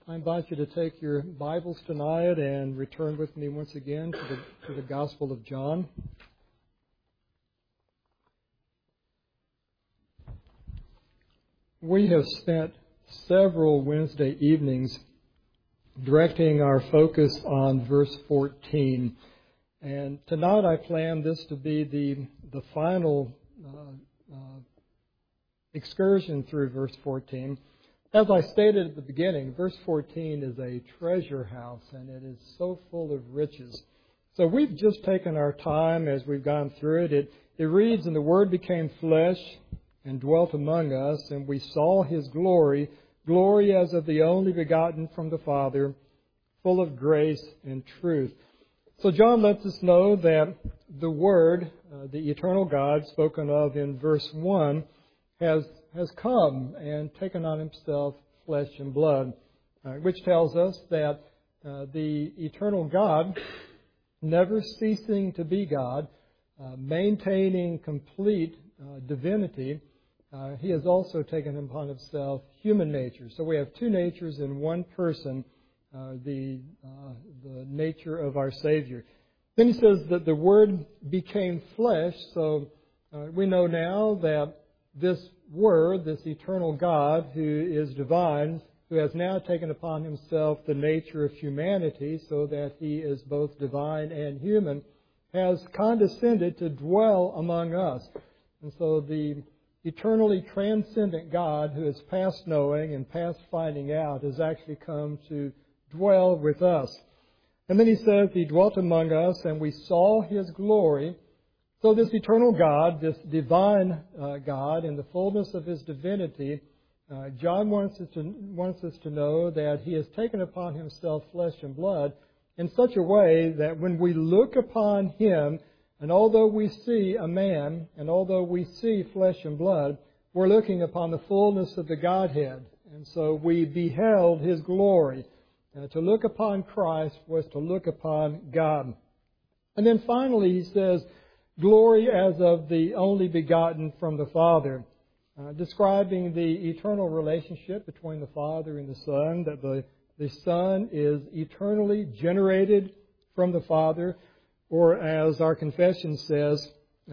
I invite you to take your Bibles tonight and return with me once again to the Gospel of John. We have spent several Wednesday evenings directing our focus on verse 14. And tonight I plan this to be the final excursion through verse 14. As I stated at the beginning, verse 14 is a treasure house, and it is so full of riches. So we've just taken our time as we've gone through it. It reads, "And the Word became flesh and dwelt among us, and we saw His glory, glory as of the only begotten from the Father, full of grace and truth." So John lets us know that the Word, the eternal God spoken of in verse 1, has come and taken on Himself flesh and blood, which tells us that the eternal God, never ceasing to be God, maintaining complete divinity, He has also taken upon Himself human nature. So we have two natures in one person, the nature of our Savior. Then he says that the Word became flesh, so we know now that this Word, this eternal God who is divine, who has now taken upon Himself the nature of humanity so that He is both divine and human, has condescended to dwell among us. And so the eternally transcendent God who is past knowing and past finding out has actually come to dwell with us. And then he says He dwelt among us and we saw His glory. So this eternal God, this divine God, in the fullness of His divinity, John wants us to know that He has taken upon Himself flesh and blood in such a way that when we look upon Him, and although we see a man, and although we see flesh and blood, we're looking upon the fullness of the Godhead. And so we beheld His glory. To look upon Christ was to look upon God. And then finally he says, glory as of the only begotten from the Father, describing the eternal relationship between the Father and the Son, that the Son is eternally generated from the Father, or as our confession says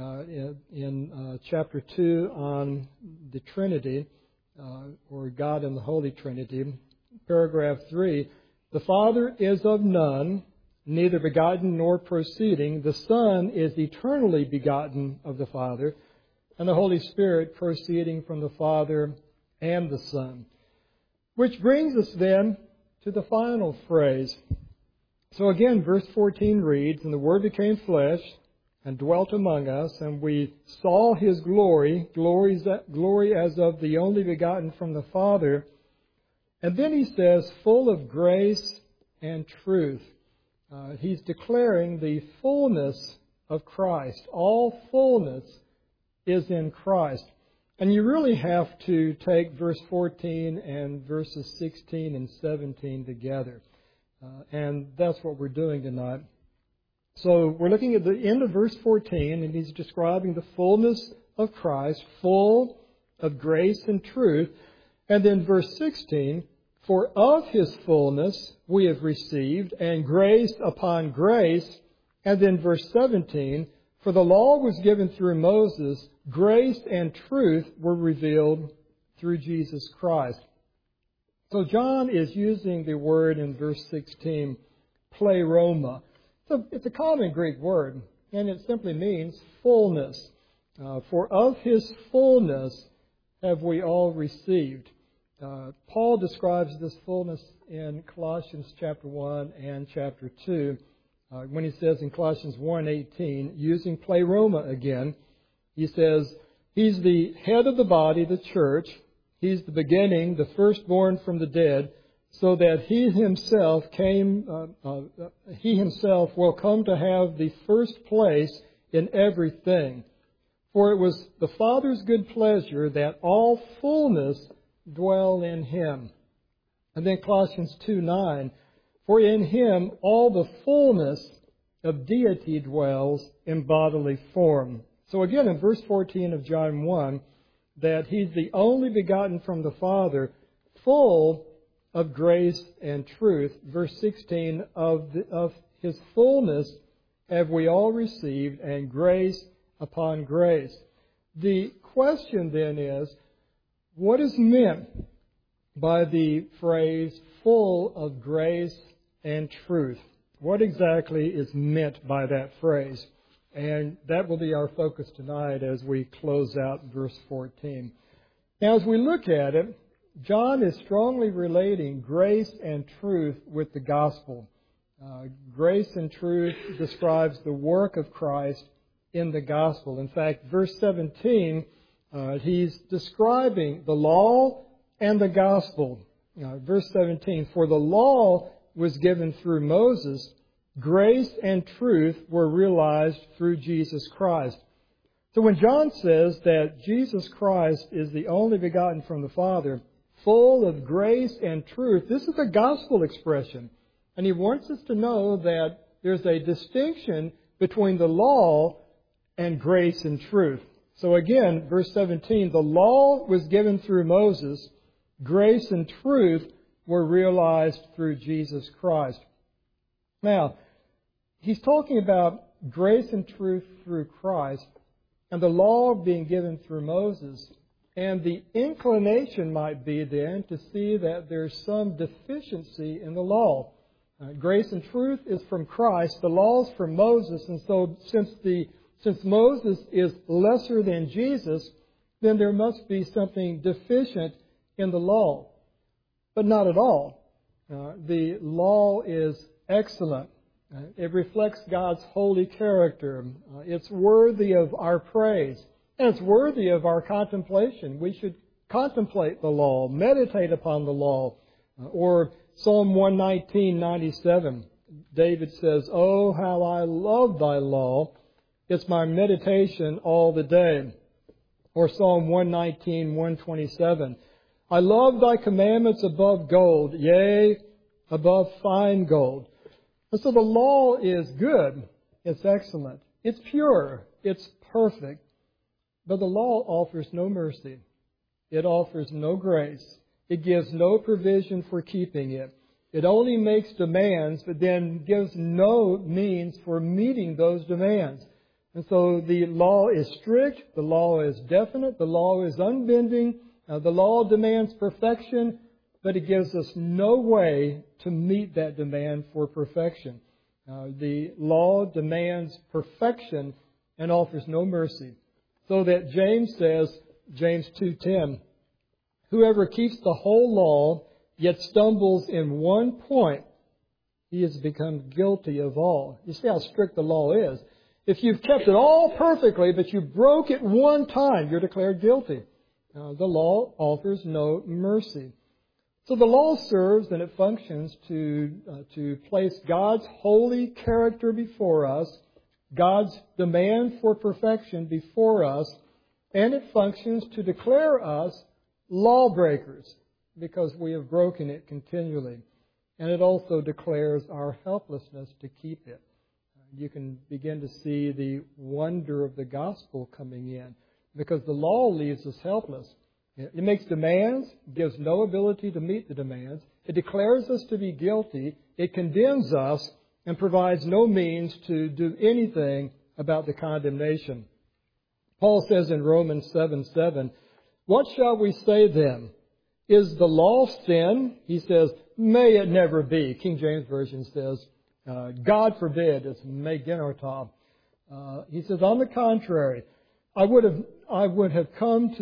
in chapter 2 on the Trinity, or God in the Holy Trinity, paragraph 3, the Father is of none, neither begotten nor proceeding. The Son is eternally begotten of the Father, and the Holy Spirit proceeding from the Father and the Son. Which brings us then to the final phrase. So again, verse 14 reads, "And the Word became flesh and dwelt among us, and we saw His glory, glory as of the only begotten from the Father." And then he says, full of grace and truth. He's declaring the fullness of Christ. All fullness is in Christ. And you really have to take verse 14 and verses 16 and 17 together. And that's what we're doing tonight. So we're looking at the end of verse 14, and he's describing the fullness of Christ, full of grace and truth. And then verse 16, "For of His fullness we have received, and grace upon grace." And then verse 17, "For the law was given through Moses, grace and truth were revealed through Jesus Christ." So John is using the word in verse 16, pleroma. So it's a common Greek word, and it simply means fullness. For of His fullness have we all received. Paul describes this fullness in Colossians chapter 1 and chapter 2 when he says in Colossians 1:18, using pleroma again, he says, He's the head of the body, the church. He's the beginning, the firstborn from the dead, so that He Himself will come to have the first place in everything. For it was the Father's good pleasure that all fullness dwell in Him. And then Colossians 2:9, "For in Him all the fullness of deity dwells in bodily form." So again in verse 14 of John 1, that He's the only begotten from the Father, full of grace and truth. Verse 16, of His fullness have we all received, and grace upon grace. The question then is, what is meant by the phrase full of grace and truth? What exactly is meant by that phrase? And that will be our focus tonight as we close out verse 14. Now, as we look at it, John is strongly relating grace and truth with the gospel. Grace and truth describes the work of Christ in the gospel. In fact, verse 17, he's describing the law and the gospel. Verse 17, for the law was given through Moses, grace and truth were realized through Jesus Christ. So when John says that Jesus Christ is the only begotten from the Father, full of grace and truth, this is a gospel expression. And he wants us to know that there's a distinction between the law and grace and truth. So again, verse 17, the law was given through Moses, grace and truth were realized through Jesus Christ. Now, he's talking about grace and truth through Christ, and the law being given through Moses. And the inclination might be then to see that there's some deficiency in the law. Grace and truth is from Christ, the law is from Moses, and so since Moses is lesser than Jesus, then there must be something deficient in the law. But not at all. The law is excellent. It reflects God's holy character. It's worthy of our praise. And it's worthy of our contemplation. We should contemplate the law, meditate upon the law. Or Psalm 119:97, David says, "Oh, how I love thy law. It's my meditation all the day." Or Psalm 119:127, "I love thy commandments above gold, yea, above fine gold." And so the law is good. It's excellent. It's pure. It's perfect. But the law offers no mercy. It offers no grace. It gives no provision for keeping it. It only makes demands, but then gives no means for meeting those demands. And so the law is strict. The law is definite. The law is unbending. The law demands perfection, but it gives us no way to meet that demand for perfection. The law demands perfection and offers no mercy. So that James says, James 2:10, whoever keeps the whole law, yet stumbles in one point, he has become guilty of all. You see how strict the law is. If you've kept it all perfectly, but you broke it one time, you're declared guilty. The law offers no mercy. So the law serves and it functions to place God's holy character before us, God's demand for perfection before us, and it functions to declare us lawbreakers because we have broken it continually. And it also declares our helplessness to keep it. You can begin to see the wonder of the gospel coming in because the law leaves us helpless. It makes demands, gives no ability to meet the demands. It declares us to be guilty. It condemns us and provides no means to do anything about the condemnation. Paul says in Romans 7:7, what shall we say then? Is the law sin? He says, may it never be. King James Version says, God forbid. It's me genotab. He says, on the contrary, I would not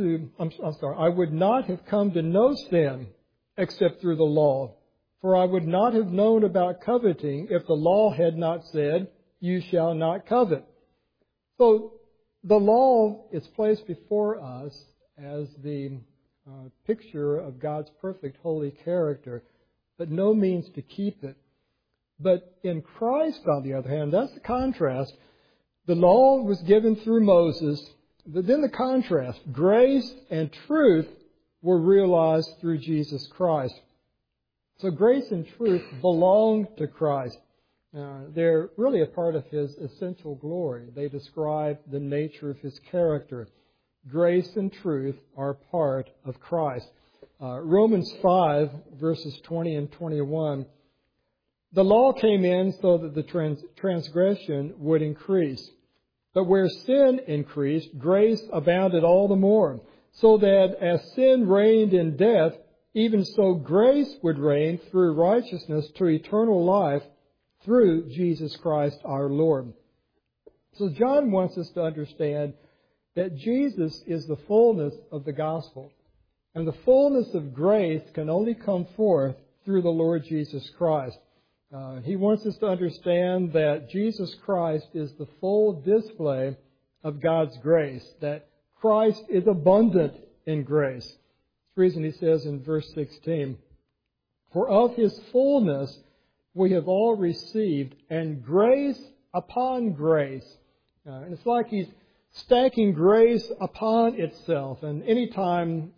have come to know sin except through the law. For I would not have known about coveting if the law had not said, you shall not covet. So the law is placed before us as the picture of God's perfect holy character, but no means to keep it. But in Christ, on the other hand, that's the contrast. The law was given through Moses, but then the contrast, grace and truth were realized through Jesus Christ. So grace and truth belong to Christ. They're really a part of His essential glory. They describe the nature of His character. Grace and truth are part of Christ. Romans 5, verses 20 and 21. The law came in so that the transgression would increase. But where sin increased, grace abounded all the more, so that as sin reigned in death, even so grace would reign through righteousness to eternal life through Jesus Christ our Lord. So John wants us to understand that Jesus is the fullness of the gospel. And the fullness of grace can only come forth through the Lord Jesus Christ. He wants us to understand that Jesus Christ is the full display of God's grace, that Christ is abundant in grace. That's the reason he says in verse 16, "For of his fullness we have all received, and grace upon grace." And it's like he's stacking grace upon itself. And anytime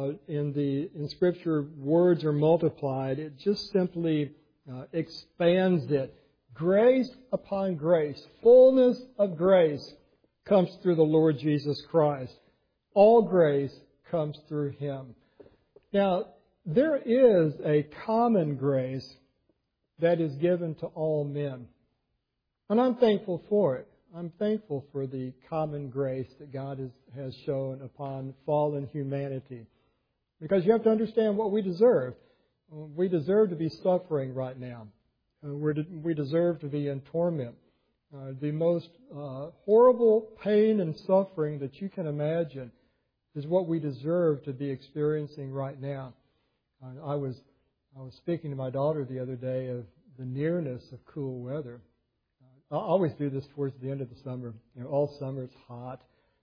in Scripture words are multiplied, it just simply expands it. Grace upon grace, fullness of grace comes through the Lord Jesus Christ. All grace comes through Him. Now, there is a common grace that is given to all men. And I'm thankful for it. I'm thankful for the common grace that God has shown upon fallen humanity. Because you have to understand what we deserve. We deserve to be suffering right now. We deserve to be in torment. The most horrible pain and suffering that you can imagine is what we deserve to be experiencing right now. I was speaking to my daughter the other day of the nearness of cool weather. I always do this towards the end of the summer. All summer it's hot,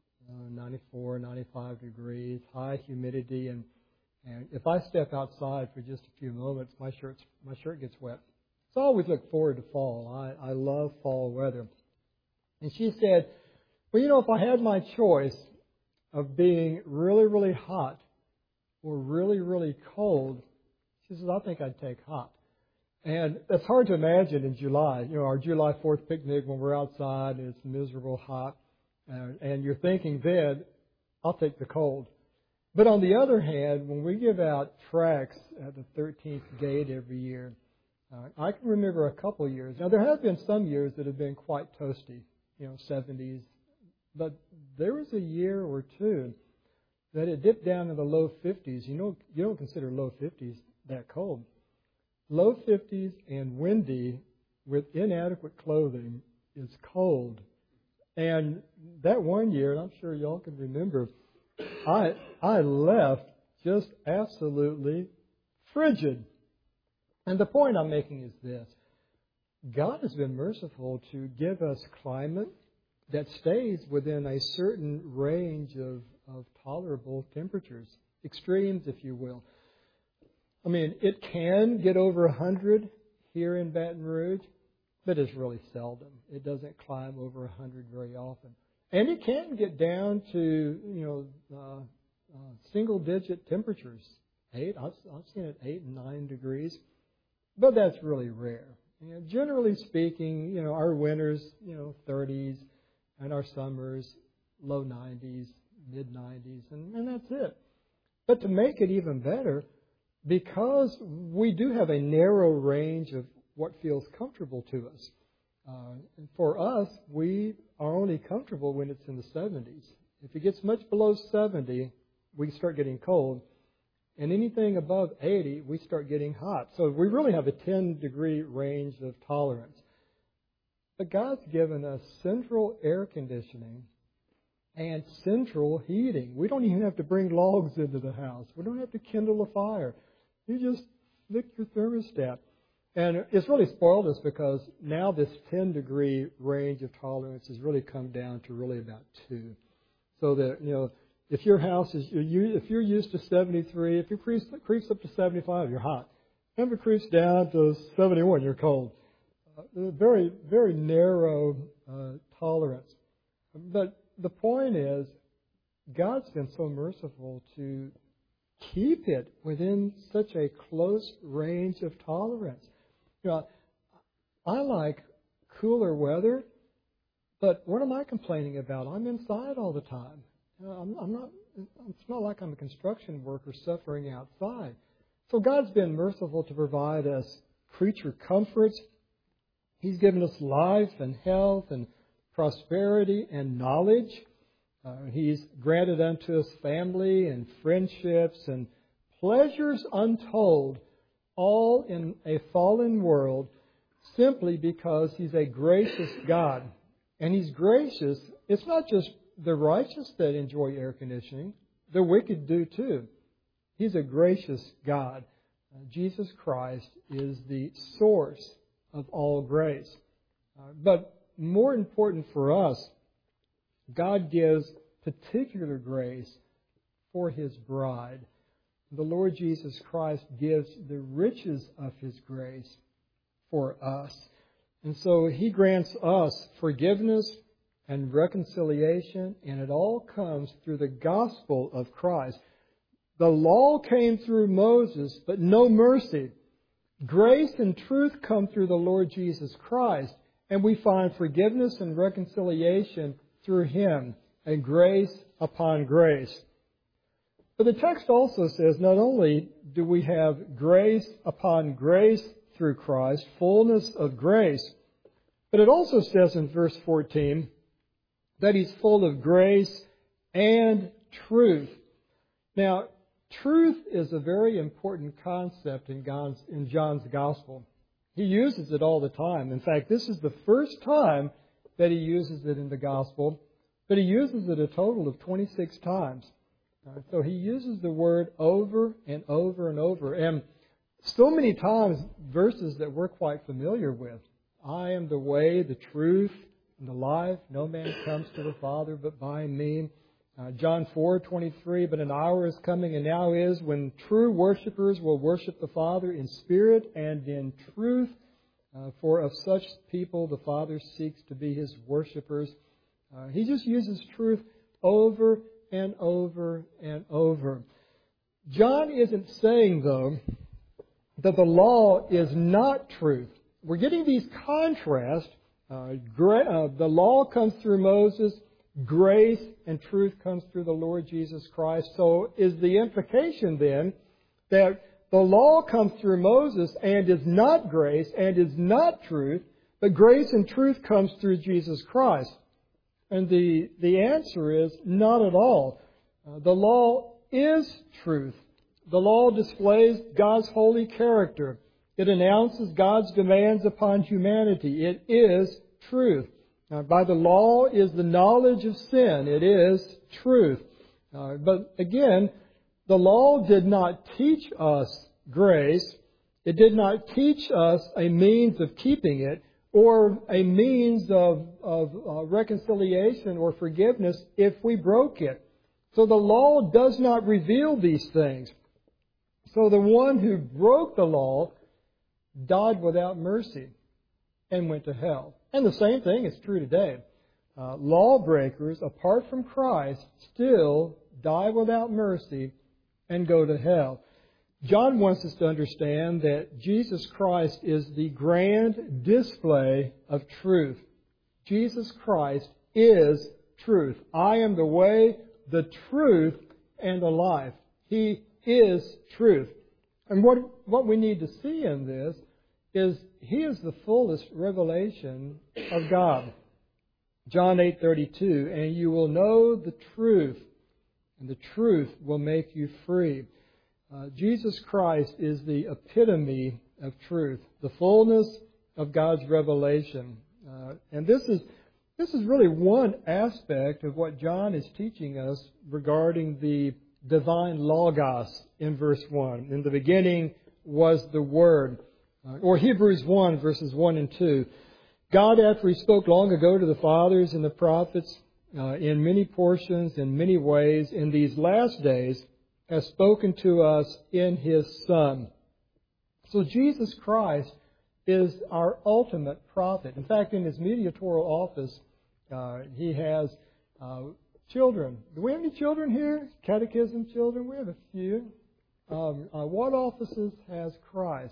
94, 95 degrees, high humidity, and if I step outside for just a few moments, my shirt gets wet. So I always look forward to fall. I love fall weather. And she said, well, if I had my choice of being really, really hot or really, really cold, she says, I think I'd take hot. And it's hard to imagine in July, our July 4th picnic when we're outside and it's miserable hot, and you're thinking then, I'll take the cold. But on the other hand, when we give out tracts at the 13th gate every year, I can remember a couple of years. Now, there have been some years that have been quite toasty, 70s. But there was a year or two that it dipped down in the low 50s. You don't consider low 50s that cold. Low 50s and windy with inadequate clothing is cold. And that one year, and I'm sure y'all can remember, I left just absolutely frigid. And the point I'm making is this. God has been merciful to give us climate that stays within a certain range of tolerable temperatures, extremes, if you will. I mean, it can get over 100 here in Baton Rouge, but it's really seldom. It doesn't climb over 100 very often. And it can get down to, single-digit temperatures. I've seen it 8 and 9 degrees, but that's really rare. Generally speaking, our winters, 30s, and our summers, low 90s, mid 90s, and that's it. But to make it even better, because we do have a narrow range of what feels comfortable to us. For us, we are only comfortable when it's in the 70s. If it gets much below 70, we start getting cold. And anything above 80, we start getting hot. So we really have a 10-degree range of tolerance. But God's given us central air conditioning and central heating. We don't even have to bring logs into the house. We don't have to kindle a fire. You just flick your thermostat. And it's really spoiled us because now this 10-degree range of tolerance has really come down to really about 2. So that, if your house is, if you're used to 73, if it creeps up to 75, you're hot. If it creeps down to 71, you're cold. Very, very narrow tolerance. But the point is, God's been so merciful to keep it within such a close range of tolerance. I like cooler weather, but what am I complaining about? I'm inside all the time. I'm It's not like I'm a construction worker suffering outside. So God's been merciful to provide us creature comforts. He's given us life and health and prosperity and knowledge. He's granted unto us family and friendships and pleasures untold, all in a fallen world, simply because He's a gracious God. And He's gracious. It's not just the righteous that enjoy air conditioning. The wicked do too. He's a gracious God. Jesus Christ is the source of all grace. But more important for us, God gives particular grace for His bride. The Lord Jesus Christ gives the riches of His grace for us. And so He grants us forgiveness and reconciliation, and it all comes through the gospel of Christ. The law came through Moses, but no mercy. Grace and truth come through the Lord Jesus Christ, and we find forgiveness and reconciliation through Him, and grace upon grace. But the text also says not only do we have grace upon grace through Christ, fullness of grace, but it also says in verse 14 that He's full of grace and truth. Now, truth is a very important concept in John's Gospel. He uses it all the time. In fact, this is the first time that he uses it in the Gospel, but he uses it a total of 26 times. So he uses the word over and over and over. And so many times, verses that we're quite familiar with. I am the way, the truth, and the life. No man comes to the Father but by me. John 4:23, but an hour is coming and now is when true worshipers will worship the Father in spirit and in truth. For of such people the Father seeks to be His worshipers. He just uses truth over and over and over. John isn't saying, though, that the law is not truth. We're getting these contrasts. The law comes through Moses. Grace and truth comes through the Lord Jesus Christ. So is the implication then that the law comes through Moses and is not grace and is not truth, but grace and truth comes through Jesus Christ? And the answer is not at all. The law is truth. The law displays God's holy character. It announces God's demands upon humanity. It is truth. Now, by the law is the knowledge of sin. It is truth. But again, the law did not teach us grace. It did not teach us a means of keeping it or a means of reconciliation or forgiveness if we broke it. So the law does not reveal these things. So the one who broke the law died without mercy and went to hell. And the same thing is true today. Lawbreakers, apart from Christ, still die without mercy and go to hell. John wants us to understand that Jesus Christ is the grand display of truth. Jesus Christ is truth. I am the way, the truth, and the life. He is truth. And what we need to see in this is He is the fullest revelation of God. John 8:32, and you will know the truth, and the truth will make you free. Jesus Christ is the epitome of truth, the fullness of God's revelation. And this is really one aspect of what John is teaching us regarding the divine Logos in verse 1. In the beginning was the Word. Or Hebrews 1, verses 1 and 2. God, after He spoke long ago to the fathers and the prophets in many portions, in many ways, in these last days, has spoken to us in His Son. So Jesus Christ is our ultimate prophet. In fact, in His mediatorial office, He has children. Do we have any children here? Catechism children? We have a few. What offices has Christ?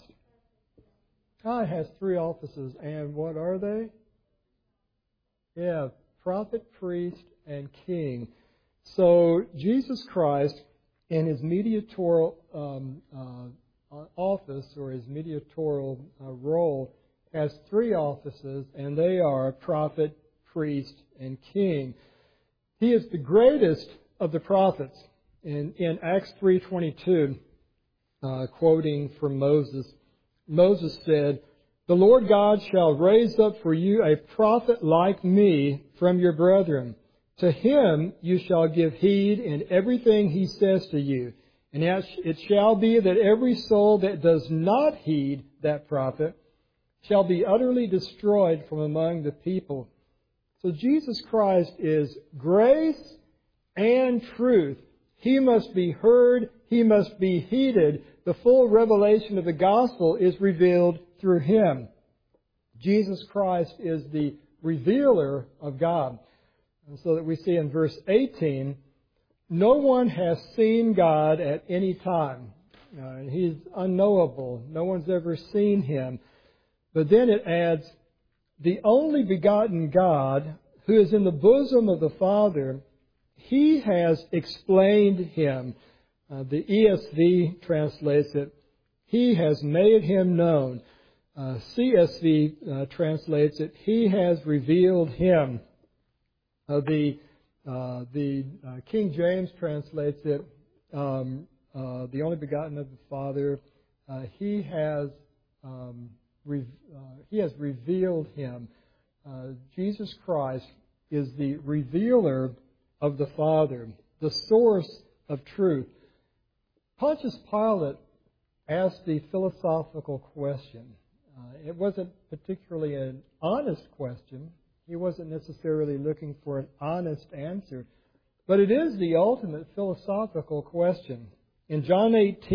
God has 3 offices. And what are they? Yeah, prophet, priest, and king. So Jesus Christ, in his mediatorial office or his mediatorial role, has three offices, and they are prophet, priest, and king. He is the greatest of the prophets. In Acts 3:22, quoting from Moses, Moses said, "The Lord God shall raise up for you a prophet like me from your brethren. To him you shall give heed in everything he says to you. And it shall be that every soul that does not heed that prophet shall be utterly destroyed from among the people." So Jesus Christ is grace and truth. He must be heard. He must be heeded. The full revelation of the gospel is revealed through him. Jesus Christ is the revealer of God. And so that we see in verse 18, no one has seen God at any time. He's unknowable. No one's ever seen him. But then it adds, the only begotten God who is in the bosom of the Father, he has explained him. The ESV translates it, he has made him known. CSV translates it, he has revealed him. The King James translates it, the only begotten of the Father, he has revealed him. Jesus Christ is the revealer of the Father, the source of truth. Pontius Pilate asked the philosophical question. It wasn't particularly an honest question. He wasn't necessarily looking for an honest answer. But it is the ultimate philosophical question. In John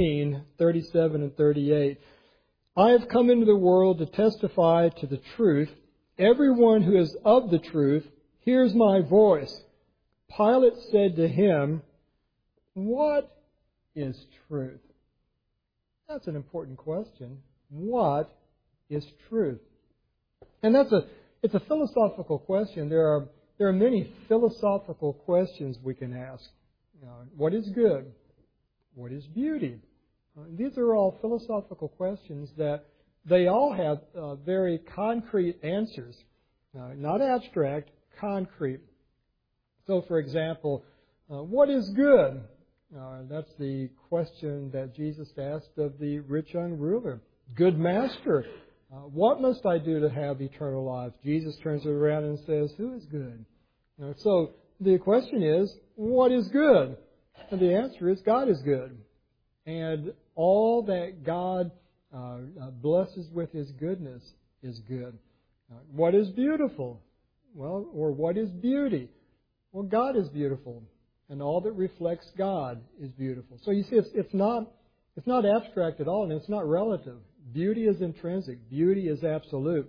18:37 and 38, "I have come into the world to testify to the truth. Everyone who is of the truth hears my voice." Pilate said to him, "What is truth?" That's an important question. What is truth? And it's a philosophical question. There are many philosophical questions we can ask. What is good? What is beauty? These are all philosophical questions that they all have very concrete answers. Not abstract, concrete. So, for example, what is good? That's the question that Jesus asked of the rich young ruler. "Good master, what must I do to have eternal life?" Jesus turns it around and says, "Who is good?" So the question is, what is good? And the answer is, God is good. And all that God blesses with His goodness is good. What is beautiful? Well, or what is beauty? Well, God is beautiful, and all that reflects God is beautiful. So you see, it's not abstract at all, and it's not relative. Beauty is intrinsic. Beauty is absolute.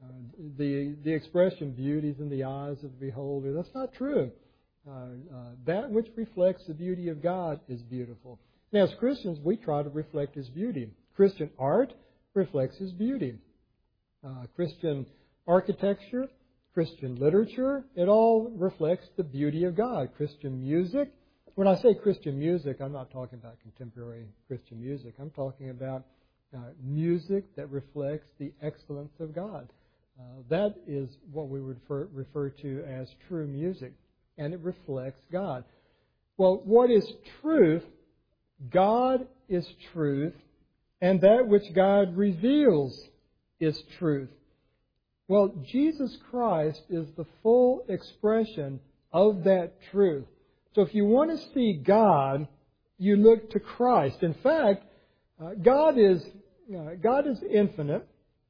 The expression "beauty is in the eyes of the beholder," that's not true. That which reflects the beauty of God is beautiful. Now, as Christians, we try to reflect His beauty. Christian art reflects His beauty. Christian architecture, Christian literature, it all reflects the beauty of God. Christian music. When I say Christian music, I'm not talking about contemporary Christian music. I'm talking about music that reflects the excellence of God. That is what we would refer to as true music, and it reflects God. Well, what is truth? God is truth, and that which God reveals is truth. Well, Jesus Christ is the full expression of that truth. So if you want to see God, you look to Christ. In fact, God is infinite.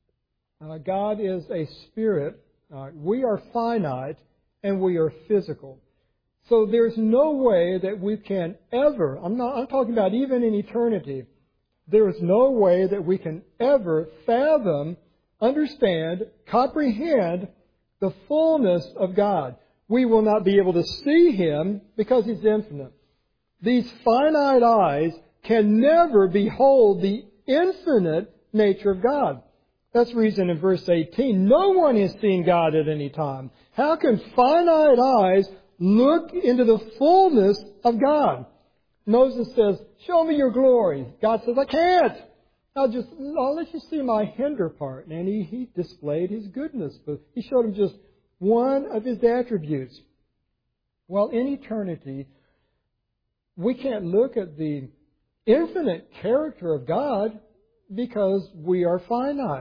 God is a spirit. We are finite, and we are physical. So there's no way that we can ever, I'm talking about even in eternity, there is no way that we can ever fathom, understand, comprehend the fullness of God. We will not be able to see Him because He's infinite. These finite eyes can never behold the infinite nature of God. That's the reason in verse 18, no one has seen God at any time. How can finite eyes look into the fullness of God. Moses says, show me your glory. God says, I can't. I'll let you see my hinder part. And he displayed His goodness, but He showed him just one of His attributes. Well, in eternity, we can't look at the infinite character of God because we are finite.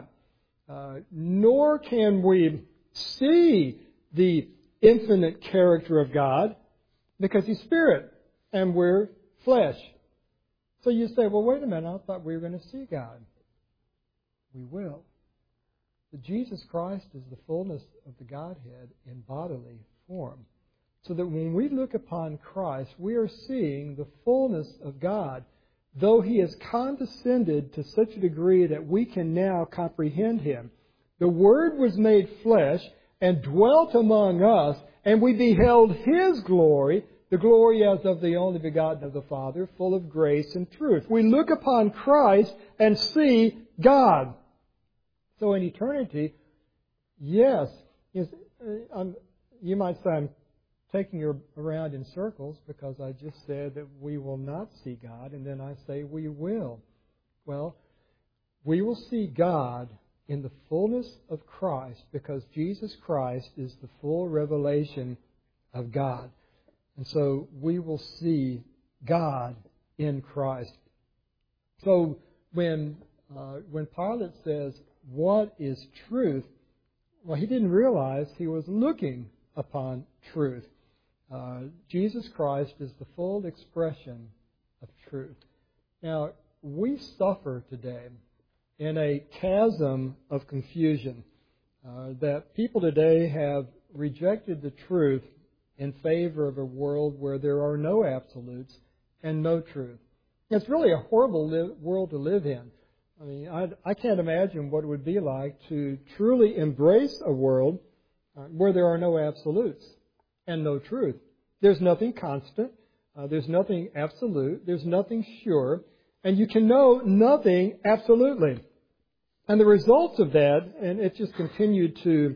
Nor can we see the infinite character of God because He's Spirit and we're flesh. So you say, well, wait a minute, I thought we were going to see God. We will. But Jesus Christ is the fullness of the Godhead in bodily form. So that when we look upon Christ, we are seeing the fullness of God, though He has condescended to such a degree that we can now comprehend Him. The Word was made flesh and dwelt among us, and we beheld His glory, the glory as of the only begotten of the Father, full of grace and truth. We look upon Christ and see God. So in eternity, yes, you might say I'm taking you around in circles because I just said that we will not see God, and then I say we will. Well, we will see God in the fullness of Christ because Jesus Christ is the full revelation of God. And so we will see God in Christ. So when Pilate says, what is truth? Well, he didn't realize he was looking upon truth. Jesus Christ is the full expression of truth. Now, we suffer today in a chasm of confusion that people today have rejected the truth in favor of a world where there are no absolutes and no truth. It's really a horrible world to live in. I mean, I can't imagine what it would be like to truly embrace a world where there are no absolutes and no truth. There's nothing constant. There's nothing absolute. There's nothing sure. And you can know nothing absolutely. And the results of that, and it just continued to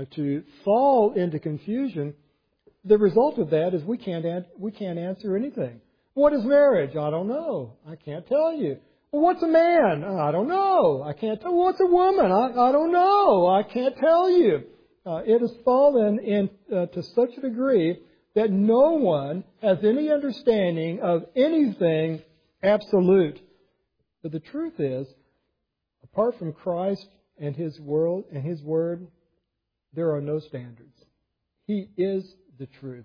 fall into confusion, the result of that is we can't answer anything. What is marriage? I don't know. I can't tell you. Well, what's a man? I don't know. I can't tell. What's a woman? I don't know. I can't tell you. It has fallen to such a degree that no one has any understanding of anything absolute. But the truth is, apart from Christ and His world and His Word, there are no standards. He is the truth.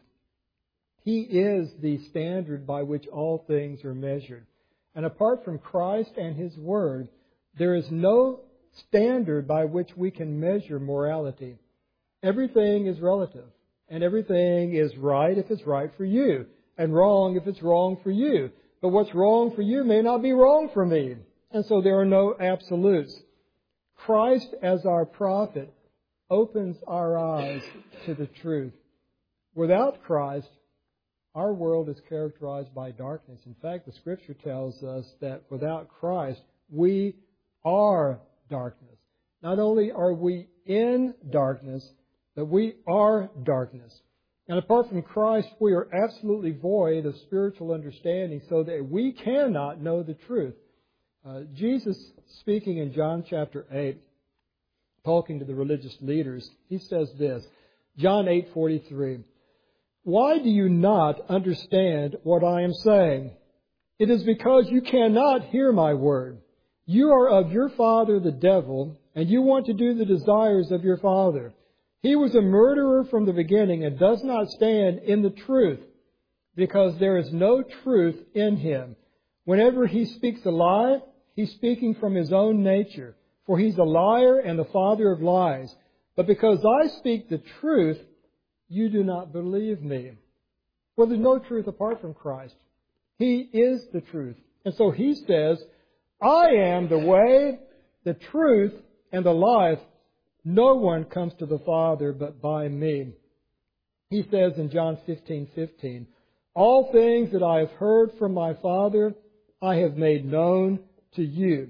He is the standard by which all things are measured. And apart from Christ and His Word, there is no standard by which we can measure morality. Everything is relative. And everything is right if it's right for you. And wrong if it's wrong for you. But what's wrong for you may not be wrong for me. And so there are no absolutes. Christ as our prophet opens our eyes to the truth. Without Christ, our world is characterized by darkness. In fact, the Scripture tells us that without Christ, we are darkness. Not only are we in darkness, but we are darkness. And apart from Christ, we are absolutely void of spiritual understanding so that we cannot know the truth. Jesus, speaking in John chapter 8, talking to the religious leaders, He says this, John 8:43, "Why do you not understand what I am saying? It is because you cannot hear my word. You are of your father the devil, and you want to do the desires of your father. He was a murderer from the beginning and does not stand in the truth, because there is no truth in him. Whenever he speaks a lie, he's speaking from his own nature, for he's a liar and the father of lies. But because I speak the truth, you do not believe me." Well, there's no truth apart from Christ. He is the truth. And so He says, "I am the way, the truth, and the life. No one comes to the Father but by me." He says in John 15:15, "All things that I have heard from my Father, I have made known to you."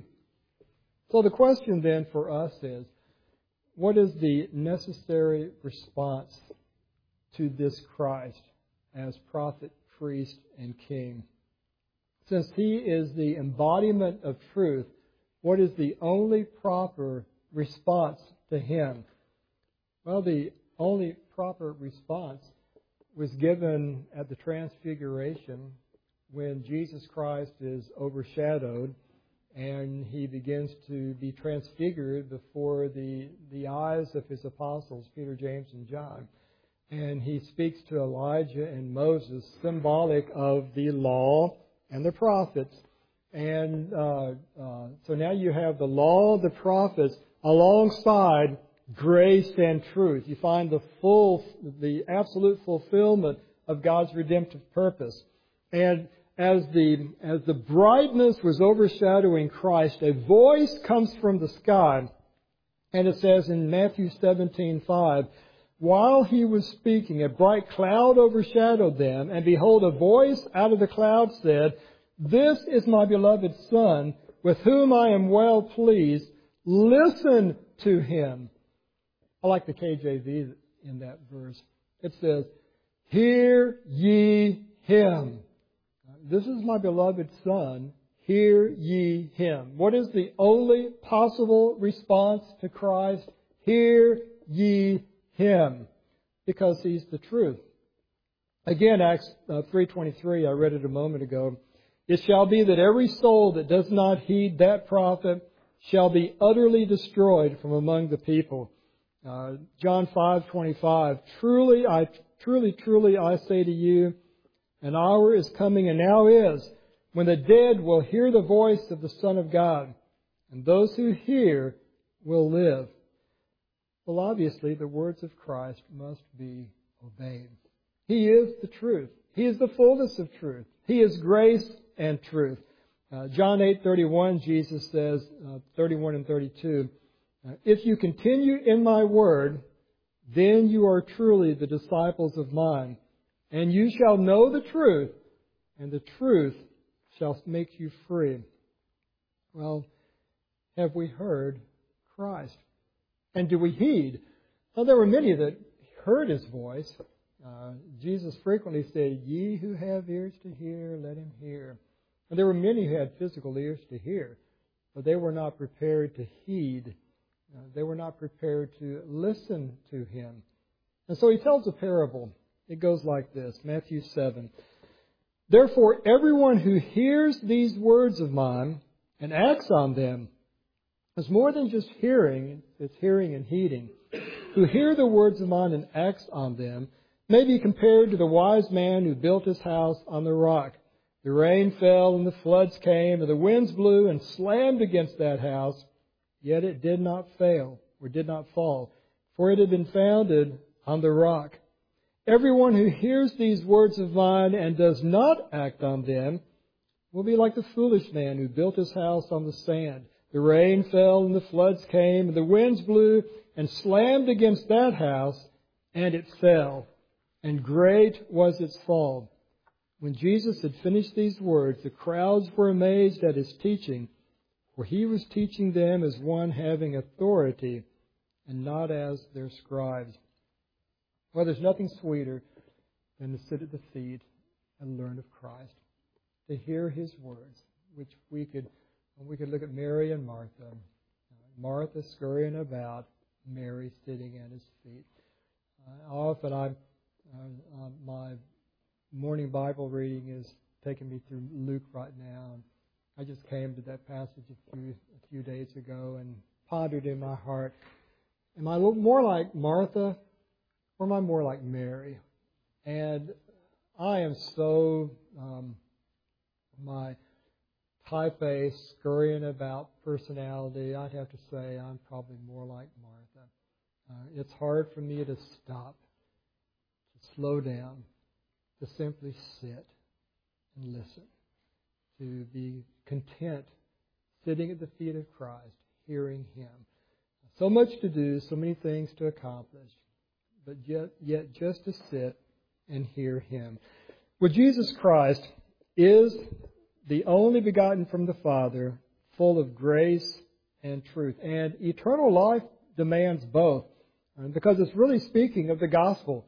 So the question then for us is, what is the necessary response to this Christ? as prophet, priest, and king. Since He is the embodiment of truth, what is the only proper response to Him? Well, the only proper response was given at the Transfiguration when Jesus Christ is overshadowed and He begins to be transfigured before the eyes of His apostles, Peter, James, and John. And He speaks to Elijah and Moses, symbolic of the law and the prophets. And so now you have the law, the prophets, alongside grace and truth. You find the absolute fulfillment of God's redemptive purpose. And as the brightness was overshadowing Christ, a voice comes from the sky, and it says in Matthew 17:5, while He was speaking, a bright cloud overshadowed them, and behold, a voice out of the cloud said, "This is my beloved Son, with whom I am well pleased. Listen to Him." I like the KJV in that verse. It says, "Hear ye Him." This is my beloved Son. Hear ye Him. What is the only possible response to Christ? Hear ye Him. Because He's the truth. Again, Acts 3:23, I read it a moment ago. "It shall be that every soul that does not heed that prophet shall be utterly destroyed from among the people." John 5:25, truly I say to you, an hour is coming and now is, when the dead will hear the voice of the Son of God, and those who hear will live. Well, obviously, the words of Christ must be obeyed. He is the truth. He is the fullness of truth. He is grace and truth. John 8:31, Jesus says, 31 and 32, "If you continue in my word, then you are truly the disciples of mine, and you shall know the truth, and the truth shall make you free." Well, have we heard Christ? And do we heed? Well, there were many that heard His voice. Jesus frequently said, "Ye who have ears to hear, let him hear." And there were many who had physical ears to hear, but they were not prepared to heed. They were not prepared to listen to Him. And so He tells a parable. It goes like this, Matthew 7. "Therefore, everyone who hears these words of mine and acts on them is more than just hearing, it's hearing and heeding. Who hear the words of mine and acts on them may be compared to the wise man who built his house on the rock. The rain fell and the floods came and the winds blew and slammed against that house, yet it did not fail or did not fall, for it had been founded on the rock. Everyone who hears these words of mine and does not act on them will be like the foolish man who built his house on the sand. The rain fell and the floods came and the winds blew and slammed against that house, and it fell, and great was its fall. When Jesus had finished these words, the crowds were amazed at His teaching, for He was teaching them as one having authority and not as their scribes." Well, there's nothing sweeter than to sit at the feet and learn of Christ, to hear His words, which we could look at Mary and Martha. Martha scurrying about, Mary sitting at His feet. Often my morning Bible reading is taking me through Luke right now. And I just came to that passage a few days ago and pondered in my heart, am I more like Martha or am I more like Mary? And I am so my type A, scurrying about personality, I'd have to say I'm probably more like Martha. It's hard for me to stop, to slow down, to simply sit and listen, to be content sitting at the feet of Christ, hearing Him. So much to do, so many things to accomplish, but yet just to sit and hear Him. Well, Jesus Christ is the only begotten from the Father, full of grace and truth. And eternal life demands both, because it's really speaking of the gospel.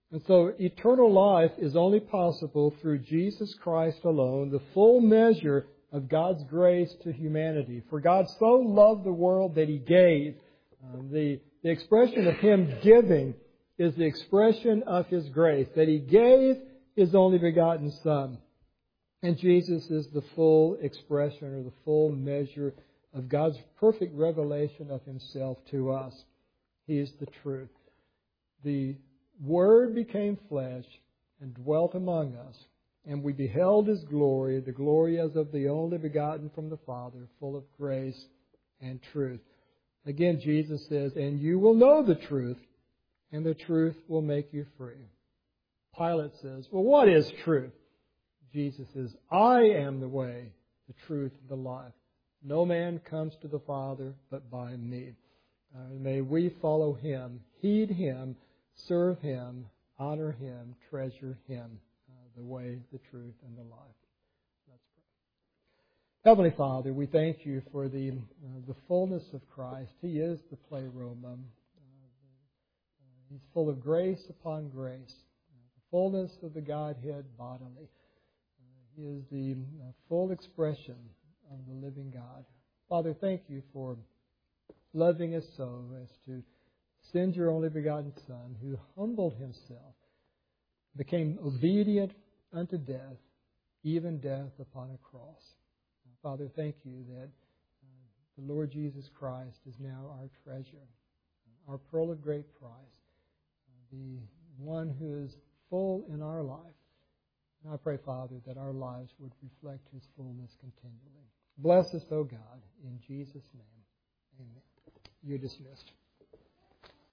And so eternal life is only possible through Jesus Christ alone, the full measure of God's grace to humanity. For God so loved the world that He gave. The expression of Him giving is the expression of His grace, that He gave His only begotten Son. And Jesus is the full expression or the full measure of God's perfect revelation of Himself to us. He is the truth. The Word became flesh and dwelt among us, and we beheld His glory, the glory as of the only begotten from the Father, full of grace and truth. Again, Jesus says, and you will know the truth, and the truth will make you free. Pilate says, well, what is truth? Jesus says, I am the way, the truth, and the life. No man comes to the Father but by me. May we follow Him, heed Him, serve Him, honor Him, treasure Him, the way, the truth, and the life. Let's pray. Heavenly Father, we thank You for the fullness of Christ. He is the pleroma. He's full of grace upon grace, the fullness of the Godhead bodily. He is the full expression of the living God. Father, thank You for loving us so as to send Your only begotten Son, who humbled Himself, became obedient unto death, even death upon a cross. Father, thank You that the Lord Jesus Christ is now our treasure, our pearl of great price, the one who is full in our life. And I pray, Father, that our lives would reflect His fullness continually. Bless us, O God, in Jesus' name. Amen. You're dismissed.